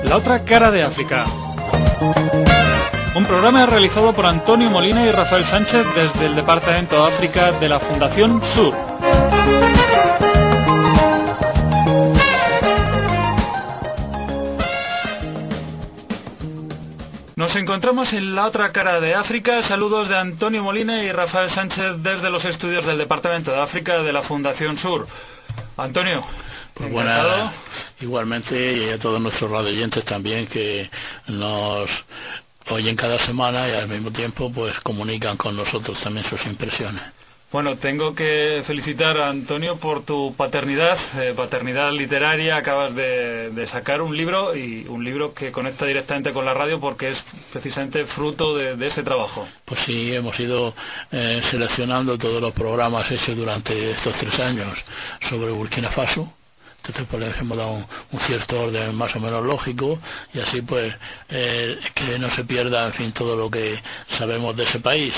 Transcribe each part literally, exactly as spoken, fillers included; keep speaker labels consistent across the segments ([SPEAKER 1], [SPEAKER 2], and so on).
[SPEAKER 1] La otra cara de África. Un programa realizado por Antonio Molina y Rafael Sánchez desde el Departamento de África de la Fundación Sur. Nos encontramos en la otra cara de África. Saludos de Antonio Molina y Rafael Sánchez desde los estudios del Departamento de África de la Fundación Sur. Antonio,
[SPEAKER 2] pues buena, igualmente, y a todos nuestros radioyentes también que nos oyen cada semana y al mismo tiempo pues comunican con nosotros también sus impresiones.
[SPEAKER 1] Bueno, tengo que felicitar a Antonio por tu paternidad, eh, paternidad literaria. Acabas de, de sacar un libro, y un libro que conecta directamente con la radio porque es precisamente fruto de, de ese trabajo.
[SPEAKER 2] Pues sí, hemos ido eh, seleccionando todos los programas hechos durante estos tres años sobre Burkina Faso. Entonces pues les hemos dado un, un cierto orden más o menos lógico, y así pues eh, que no se pierda, en fin, todo lo que sabemos de ese país.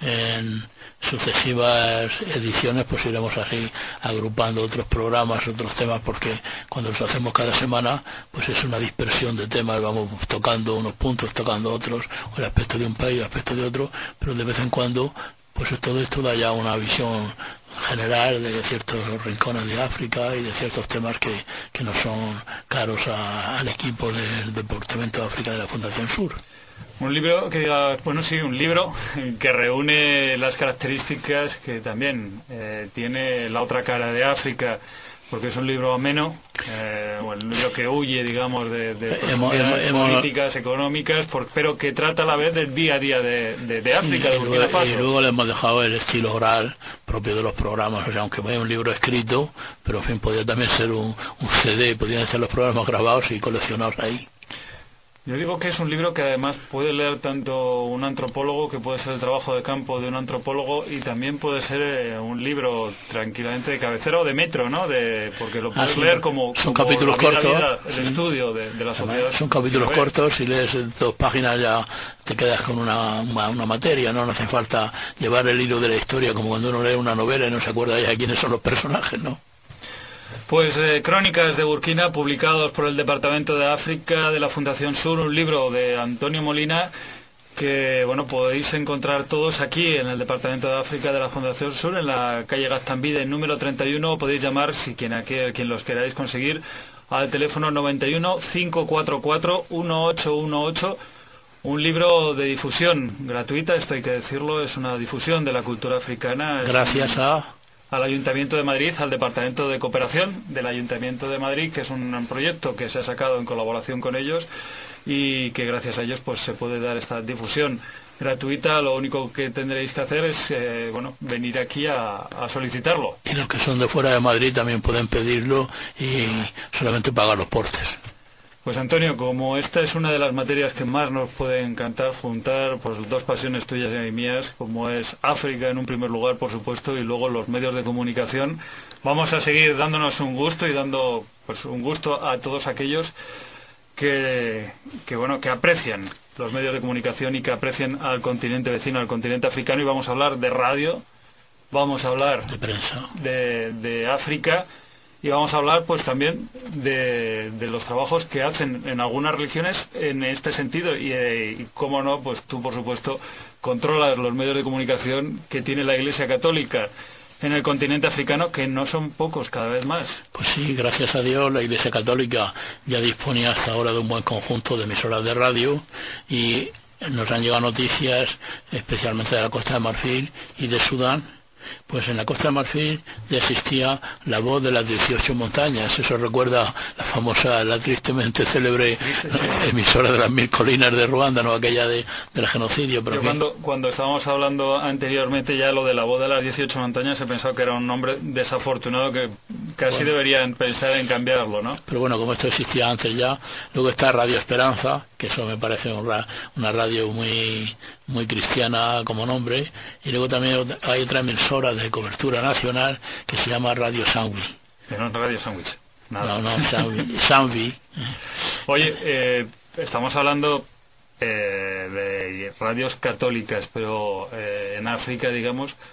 [SPEAKER 2] En sucesivas ediciones pues iremos así agrupando otros programas, otros temas, porque cuando los hacemos cada semana pues es una dispersión de temas, vamos tocando unos puntos, tocando otros, o el aspecto de un país, el aspecto de otro, pero de vez en cuando pues todo esto da ya una visión general de ciertos rincones de África y de ciertos temas que, que nos son caros a, al equipo del Departamento de África de la Fundación Sur.
[SPEAKER 1] Un libro que, bueno, sí, un libro que reúne las características que también eh, tiene la otra cara de África, porque es un libro ameno, eh, bueno, un libro que huye, digamos, de, de
[SPEAKER 2] hemos, hemos,
[SPEAKER 1] políticas, económicas, por, pero que trata a la vez del día a día de, de, de África,
[SPEAKER 2] sí,
[SPEAKER 1] de Burkina Faso.
[SPEAKER 2] Y luego le hemos dejado el estilo oral propio de los programas, o sea, aunque es un libro escrito, pero en fin, podría también ser un, un C D, podrían ser los programas grabados y coleccionados ahí.
[SPEAKER 1] Yo digo que es un libro que además puede leer tanto un antropólogo, que puede ser el trabajo de campo de un antropólogo, y también puede ser eh, un libro tranquilamente de cabecera o de metro, ¿no? De, porque lo puedes ah, sí, leer como,
[SPEAKER 2] son
[SPEAKER 1] como
[SPEAKER 2] capítulos
[SPEAKER 1] la vida,
[SPEAKER 2] cortos,
[SPEAKER 1] vida, el
[SPEAKER 2] sí.
[SPEAKER 1] estudio de, de la sociedad.
[SPEAKER 2] Son capítulos cortos, y lees dos páginas ya te quedas con una, una, una materia, ¿no? No hace falta llevar el hilo de la historia como cuando uno lee una novela y no se acuerda ya quiénes son los personajes, ¿no?
[SPEAKER 1] Pues eh, Crónicas de Burkina, publicados por el Departamento de África de la Fundación Sur, un libro de Antonio Molina que, bueno, podéis encontrar todos aquí en el Departamento de África de la Fundación Sur, en la calle Gaztambide, número treinta y uno. Podéis llamar, si quien, aquí, quien los queráis conseguir, al teléfono noventa y uno, cinco cuatro cuatro, uno ocho uno ocho. Un libro de difusión gratuita, esto hay que decirlo, es una difusión de la cultura africana.
[SPEAKER 2] Gracias a...
[SPEAKER 1] al Ayuntamiento de Madrid, al Departamento de Cooperación del Ayuntamiento de Madrid, que es un proyecto que se ha sacado en colaboración con ellos y que gracias a ellos pues se puede dar esta difusión gratuita. Lo único que tendréis que hacer es eh, bueno, venir aquí a, a solicitarlo.
[SPEAKER 2] Y los que son de fuera de Madrid también pueden pedirlo y solamente pagar los portes.
[SPEAKER 1] Pues Antonio, como esta es una de las materias que más nos puede encantar juntar, pues dos pasiones tuyas y mías, como es África en un primer lugar, por supuesto, y luego los medios de comunicación, vamos a seguir dándonos un gusto y dando pues un gusto a todos aquellos que, que bueno, que aprecian los medios de comunicación y que aprecian al continente vecino, al continente africano, y vamos a hablar de radio, vamos a hablar
[SPEAKER 2] de prensa,
[SPEAKER 1] de, de África. Y vamos a hablar pues también de, de los trabajos que hacen en algunas religiones en este sentido, y, eh, y cómo no, pues tú por supuesto controlas los medios de comunicación que tiene la Iglesia Católica en el continente africano, que no son pocos, cada vez más.
[SPEAKER 2] Pues sí, gracias a Dios la Iglesia Católica ya disponía hasta ahora de un buen conjunto de emisoras de radio, y nos han llegado noticias especialmente de la Costa de Marfil y de Sudán. Pues en la Costa de Marfil ya existía la voz de las dieciocho montañas. Eso recuerda la famosa, la tristemente célebre Triste, sí. emisora de las mil colinas de Ruanda, no aquella de, del genocidio. Pero
[SPEAKER 1] Yo cuando, cuando estábamos hablando anteriormente ya lo de la voz de las dieciocho montañas, he pensado que era un nombre desafortunado, que casi bueno, deberían pensar en cambiarlo, ¿no?
[SPEAKER 2] Pero bueno, como esto existía antes ya. Luego está Radio Esperanza, que eso me parece una radio muy, muy cristiana como nombre. Y luego también hay otra emisora de cobertura nacional que se llama Radio Sanwi.
[SPEAKER 1] No, Radio Sandwich.
[SPEAKER 2] No, no, Sanwi. Sanwi.
[SPEAKER 1] Oye, eh, estamos hablando eh, de radios católicas, pero eh, en África, digamos,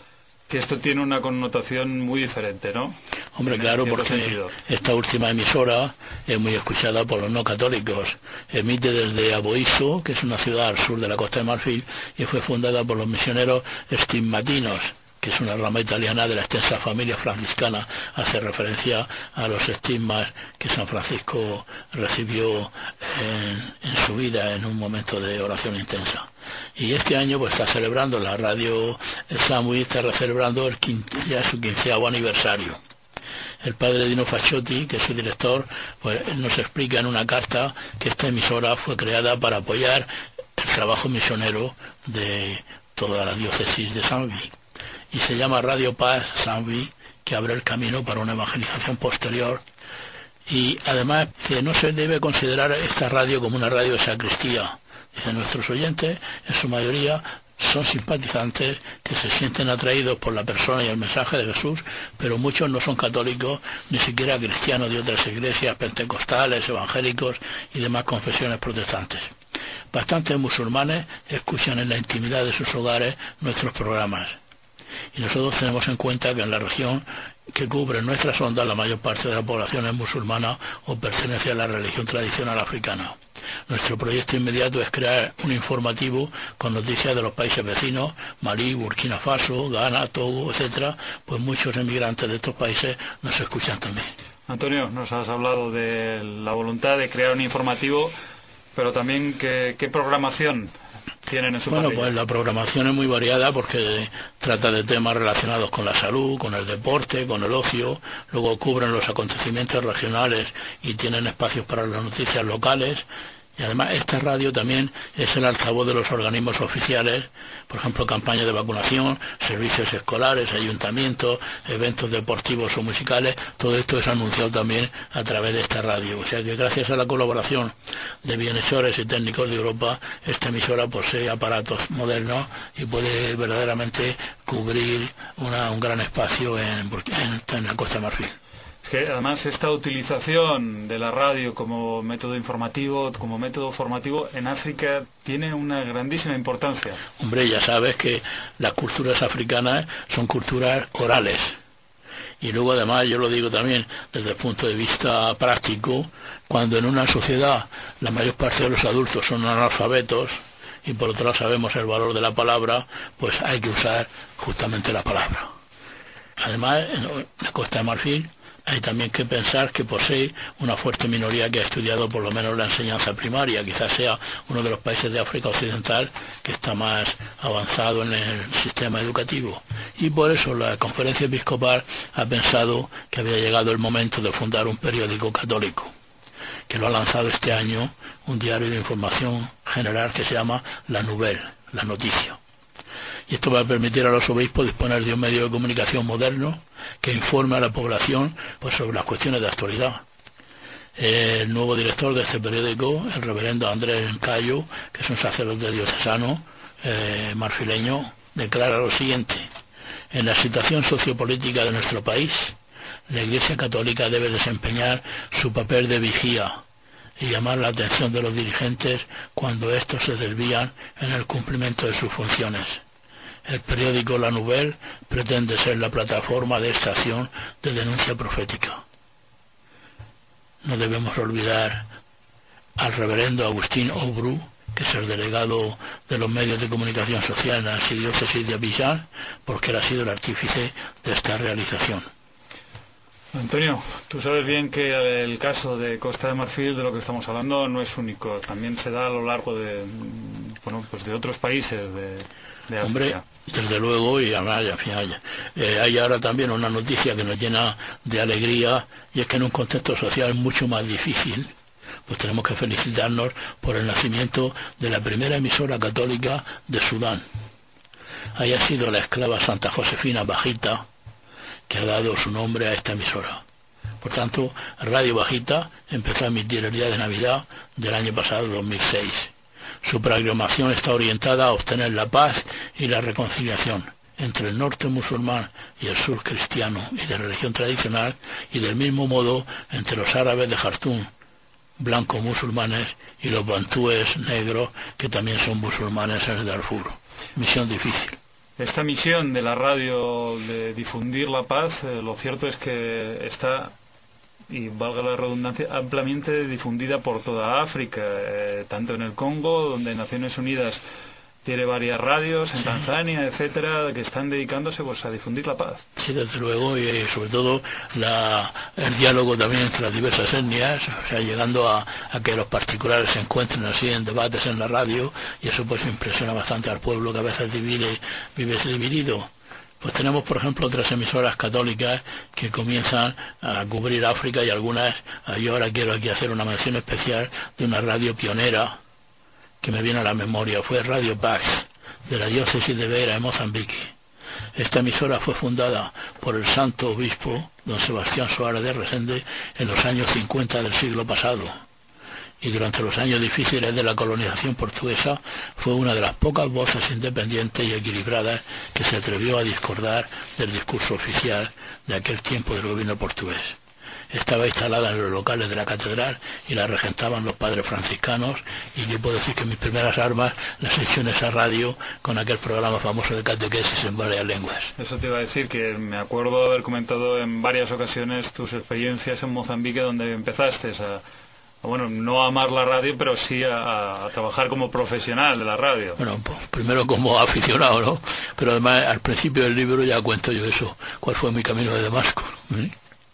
[SPEAKER 1] que esto tiene una connotación muy diferente, ¿no?
[SPEAKER 2] Hombre, claro, porque sentido. Esta última emisora es muy escuchada por los no católicos. Emite desde Aboisso, que es una ciudad al sur de la Costa de Marfil, y fue fundada por los misioneros stigmatinos, que es una rama italiana de la extensa familia franciscana. Hace referencia a los estigmas que San Francisco recibió en, en su vida en un momento de oración intensa. Y este año pues está celebrando la radio Samui, está celebrando el quince, ya su quinceavo aniversario. El padre Dino Facciotti, que es su director, pues nos explica en una carta que esta emisora fue creada para apoyar el trabajo misionero de toda la diócesis de Samui. Y se llama Radio Paz Samui, que abre el camino para una evangelización posterior. Y además que no se debe considerar esta radio como una radio de sacristía. Dicen nuestros oyentes, en su mayoría son simpatizantes que se sienten atraídos por la persona y el mensaje de Jesús, pero muchos no son católicos, ni siquiera cristianos de otras iglesias pentecostales, evangélicos y demás confesiones protestantes. Bastantes musulmanes escuchan en la intimidad de sus hogares nuestros programas. Y nosotros tenemos en cuenta que en la región que cubre nuestras ondas la mayor parte de la población es musulmana o pertenece a la religión tradicional africana. Nuestro proyecto inmediato es crear un informativo con noticias de los países vecinos, Malí, Burkina Faso, Ghana, Togo, etcétera, pues muchos emigrantes de estos países nos escuchan también.
[SPEAKER 1] Antonio, nos has hablado de la voluntad de crear un informativo, pero también qué, qué programación tienen en su
[SPEAKER 2] Bueno,
[SPEAKER 1] parrilla.
[SPEAKER 2] Pues la programación es muy variada porque trata de temas relacionados con la salud, con el deporte, con el ocio, luego cubren los acontecimientos regionales y tienen espacios para las noticias locales. Y además esta radio también es el altavoz de los organismos oficiales, por ejemplo, campañas de vacunación, servicios escolares, ayuntamientos, eventos deportivos o musicales, todo esto es anunciado también a través de esta radio. O sea que gracias a la colaboración de bienhechores y técnicos de Europa, esta emisora posee aparatos modernos y puede verdaderamente cubrir una, un gran espacio en, en, en la Costa de Marfil.
[SPEAKER 1] Es que además esta utilización de la radio como método informativo, como método formativo en África tiene una grandísima importancia.
[SPEAKER 2] Hombre, ya sabes que las culturas africanas son culturas orales. Y luego además, yo lo digo también desde el punto de vista práctico, cuando en una sociedad la mayor parte de los adultos son analfabetos, y por otro lado sabemos el valor de la palabra, pues hay que usar justamente la palabra. Además, en la Costa de Marfil hay también que pensar que posee una fuerte minoría que ha estudiado por lo menos la enseñanza primaria. Quizás sea uno de los países de África Occidental que está más avanzado en el sistema educativo. Y por eso la Conferencia Episcopal ha pensado que había llegado el momento de fundar un periódico católico, que lo ha lanzado este año, un diario de información general que se llama La Nouvelle, La Noticia. Y esto va a permitir a los obispos disponer de un medio de comunicación moderno que informe a la población pues, sobre las cuestiones de actualidad. El nuevo director de este periódico, el reverendo Andrés Cayo, que es un sacerdote diocesano eh, marfileño, declara lo siguiente: en la situación sociopolítica de nuestro país, la Iglesia Católica debe desempeñar su papel de vigía y llamar la atención de los dirigentes cuando estos se desvían en el cumplimiento de sus funciones. El periódico La Nouvelle pretende ser la plataforma de esta acción de denuncia profética. No debemos olvidar al reverendo Agustín Aubru, que es el delegado de los medios de comunicación social en la archidiócesis de Abidjan, porque él ha sido el artífice de esta realización.
[SPEAKER 1] Antonio, tú sabes bien que el caso de Costa de Marfil, de lo que estamos hablando, no es único. También se da a lo largo de, bueno, pues de otros países de, de África.
[SPEAKER 2] Hombre, desde luego, y además, en fin, hay, eh, hay ahora también una noticia que nos llena de alegría, y es que en un contexto social mucho más difícil, pues tenemos que felicitarnos por el nacimiento de la primera emisora católica de Sudán. Haya sido la esclava Santa Josefina Bajita, que ha dado su nombre a esta emisora. Por tanto, Radio Bajita empezó a emitir el día de Navidad del año pasado, dos mil seis. Su programación está orientada a obtener la paz y la reconciliación entre el norte musulmán y el sur cristiano y de religión tradicional, y del mismo modo entre los árabes de Jartum, blancos musulmanes, y los bantúes negros, que también son musulmanes en el Darfur. Misión difícil.
[SPEAKER 1] esta misión de la radio de difundir la paz, eh, lo cierto es que está, y valga la redundancia, ampliamente difundida por toda África, eh, tanto en el Congo, donde Naciones Unidas tiene varias radios, en Tanzania, etcétera, que están dedicándose pues a difundir la paz.
[SPEAKER 2] Sí, desde luego, y sobre todo la, el diálogo también entre las diversas etnias, o sea, llegando a, a que los particulares se encuentren así en debates en la radio, y eso pues impresiona bastante al pueblo, que a veces divide, vive dividido. Pues tenemos, por ejemplo, otras emisoras católicas que comienzan a cubrir África, y algunas, yo ahora quiero aquí hacer una mención especial de una radio pionera que me viene a la memoria, fue Radio Pax, de la diócesis de Beira, en Mozambique. Esta emisora fue fundada por el santo obispo don Sebastián Soares de Resende en los años cincuenta del siglo pasado, y durante los años difíciles de la colonización portuguesa fue una de las pocas voces independientes y equilibradas que se atrevió a discordar del discurso oficial de aquel tiempo del gobierno portugués. Estaba instalada en los locales de la catedral y la regentaban los padres franciscanos, y yo puedo decir que mis primeras armas las hice en esa radio con aquel programa famoso de catequesis en varias lenguas.
[SPEAKER 1] Eso te iba a decir, que me acuerdo haber comentado en varias ocasiones tus experiencias en Mozambique, donde empezaste a, a bueno, no a amar la radio, pero sí a, a trabajar como profesional de la radio.
[SPEAKER 2] Bueno, pues primero como aficionado, ¿no? Pero además al principio del libro ya cuento yo eso, cuál fue mi camino de Damasco, ¿eh?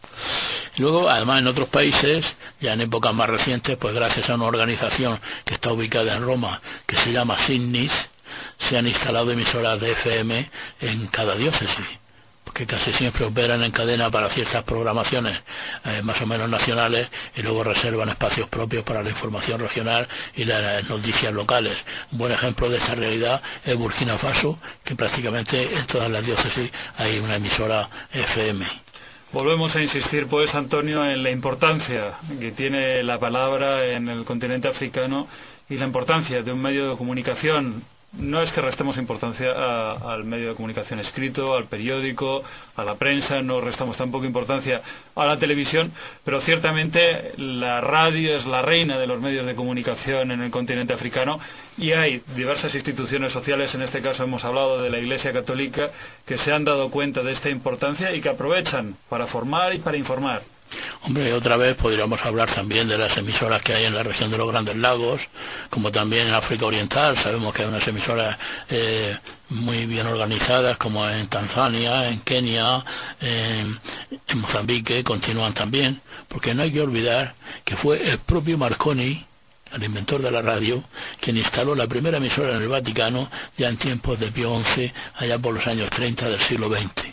[SPEAKER 2] Y luego, además, en otros países, ya en épocas más recientes, pues gracias a una organización que está ubicada en Roma, que se llama SIGNIS, se han instalado emisoras de F M en cada diócesis, que casi siempre operan en cadena para ciertas programaciones eh, más o menos nacionales, y luego reservan espacios propios para la información regional y las noticias locales. Un buen ejemplo de esta realidad es Burkina Faso, que prácticamente en todas las diócesis hay una emisora F M.
[SPEAKER 1] Volvemos a insistir, pues, Antonio, en la importancia que tiene la palabra en el continente africano y la importancia de un medio de comunicación. No es que restemos importancia a, al medio de comunicación escrito, al periódico, a la prensa, no restamos tampoco importancia a la televisión, pero ciertamente la radio es la reina de los medios de comunicación en el continente africano, y hay diversas instituciones sociales, en este caso hemos hablado de la Iglesia Católica, que se han dado cuenta de esta importancia y que aprovechan para formar y para informar.
[SPEAKER 2] Hombre, otra vez podríamos hablar también de las emisoras que hay en la región de los Grandes Lagos, como también en África Oriental. Sabemos que hay unas emisoras eh, muy bien organizadas, como en Tanzania, en Kenia, en, en Mozambique, continúan también, porque no hay que olvidar que fue el propio Marconi, el inventor de la radio, quien instaló la primera emisora en el Vaticano ya en tiempos de Pío once, allá por los años treinta del siglo veinte.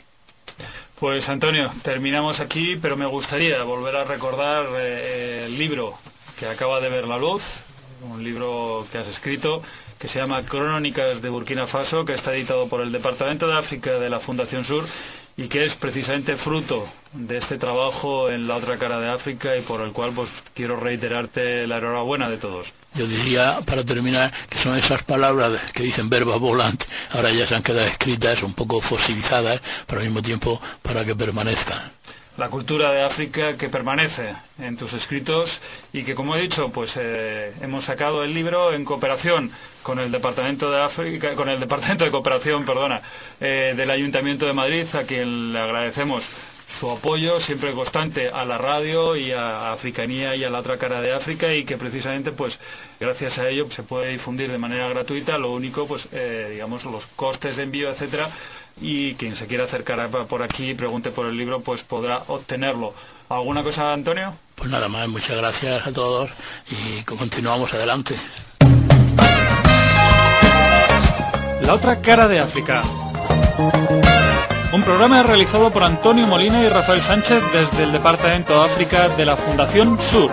[SPEAKER 1] Pues Antonio, terminamos aquí, pero me gustaría volver a recordar eh, el libro que acaba de ver la luz, un libro que has escrito, que se llama Crónicas de Burkina Faso, que está editado por el Departamento de África de la Fundación Sur, y que es precisamente fruto de este trabajo en la otra cara de África, y por el cual pues quiero reiterarte la enhorabuena de todos.
[SPEAKER 2] Yo diría, para terminar, que son esas palabras que dicen verba volant, ahora ya se han quedado escritas, un poco fosilizadas, pero al mismo tiempo para que permanezcan.
[SPEAKER 1] La cultura de África que permanece en tus escritos, y que, como he dicho, pues eh, hemos sacado el libro en cooperación con el Departamento de África, con el Departamento de Cooperación, perdona, eh, del Ayuntamiento de Madrid, a quien le agradecemos su apoyo siempre constante a la radio y a Africanía y a la otra cara de África, y que precisamente pues gracias a ello se puede difundir de manera gratuita. Lo único, pues eh, digamos, los costes de envío, etcétera, y quien se quiera acercar por aquí y pregunte por el libro pues podrá obtenerlo. ¿Alguna cosa, Antonio?
[SPEAKER 2] Pues nada más, muchas gracias a todos y continuamos adelante.
[SPEAKER 1] La otra cara de África, un programa realizado por Antonio Molina y Rafael Sánchez desde el Departamento de África de la Fundación Sur.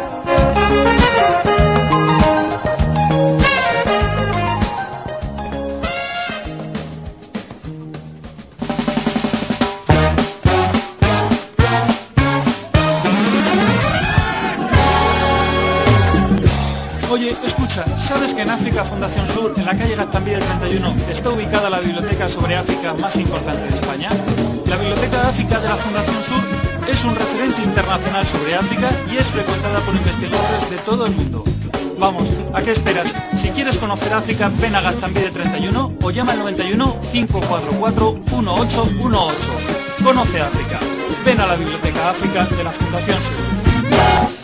[SPEAKER 1] Oye, escucha, ¿sabes que en África Fundación Sur, en la calle Gaztambide treinta y uno, está ubicada la biblioteca sobre África más importante de España? La Biblioteca de África de la Fundación Sur es un referente internacional sobre África y es frecuentada por investigadores de todo el mundo. Vamos, ¿a qué esperas? Si quieres conocer África, ven a Gaztambide treinta y uno o llama al noventa y uno, cinco cuatro cuatro, uno ocho uno ocho. Conoce África. Ven a la Biblioteca África de la Fundación Sur.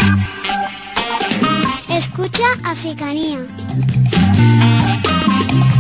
[SPEAKER 3] Escucha Africanía.